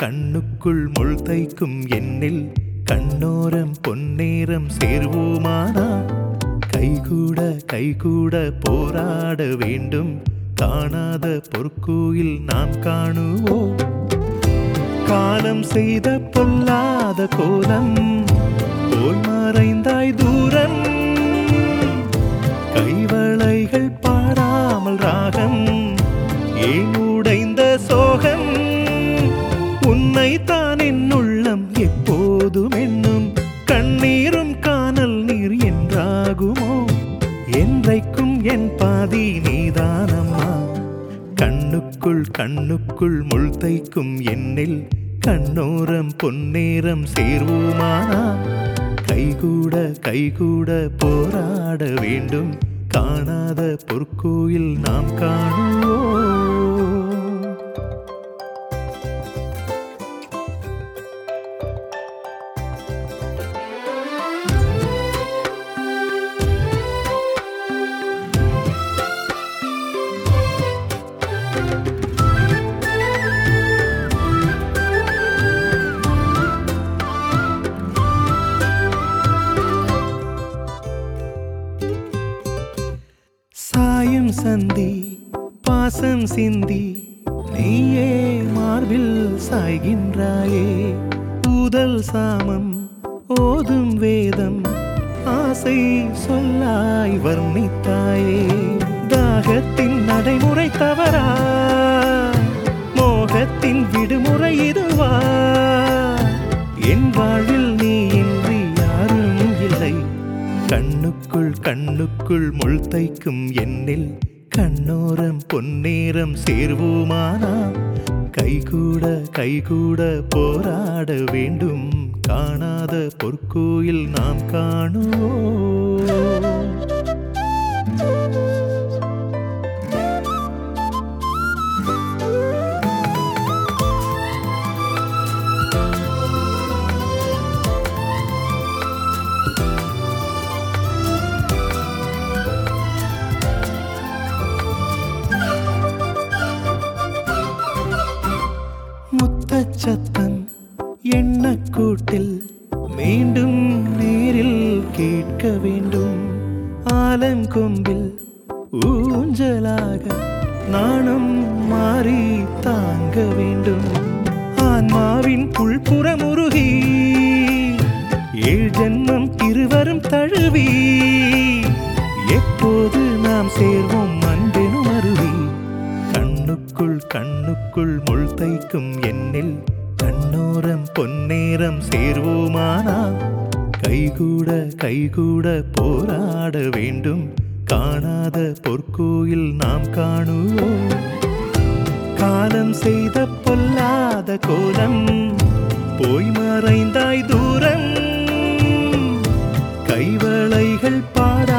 கண்ணுக்குள் முள் தைக்கும் என்னில் கண்ணோரம் பொன்னேரம் சேர்வோமானா கைகூட கைகூட போராட வேண்டும் காணாத பொற்கோயில் நாம் காணுவோம் காலம் செய்த பொல்லாத கோலம் போய் மறைந்தாய் தூரம் கைவளைகள் பாடாமல் ராகம் ஏன் உடைந்த சோகம் உன்னை தான் என் உள்ளம் எப்போதும் என்னும் கண்ணீரும் காணல் நீர் என்றாகுமோ என்றைக்கும் என் பாதி நீதானம்மா கண்ணுக்குள் கண்ணுக்குள் முள் தைக்கும் என்னில் கண்ணோரம் பொன்னேரம் சேர்வோமானா கைகூட கைகூட போராட வேண்டும் காணாத பொற்கோயில் நாம் காணுவோம் சாயும் சந்தி பாசம் சிந்தி நீயே மார்பில் சாய்கின்றாயே ஊதல் சாமம் ஓதும் வேதம் ஆசை சொல்லாய் வர்ணித்தாயே தாகத்தின் நடைமுறை தவறா மோகத்தின் விடுமுறை இதுவா என் வாழ்வில் நீ இன்றி யாரும் இல்லை கண்ணுக்குள் கண்ணுக்குள் முள் தைக்கும் என்னில் கண்ணோரம் பொன்னேரம் சேர்வோமானா கைகூட கைகூட போராட வேண்டும் காணாத பொற்கோயில் நாம் காணுவோம் முத்தச்சத்தம் எண்ணக்கூட்டில் மீண்டும் நேரில் கேட்க வேண்டும் ஆலங்கொம்பில் ஊஞ்சலாக நானும் மாறி தாங்க வேண்டும் ஆன்மாவின் புல்புறமுருகி ஏழ் ஜென்மம் இருவரும் தழுவி எப்போது நாம் சேர்வோம் அன்பெனும் அருவி கண்ணுக்குள் கண்ணுக்குள் முள் தைக்கும் என்னில் கண்ணோரம் பொன்னேரம் சேர்வோமானா கைகூட கைகூட போராட வேண்டும் காணாத பொற்கோயில் நாம் காணுவோம் காலம் செய்த பொல்லாத கோலம் போய் மறைந்தாய் தூரம் கைவளைகள் பாட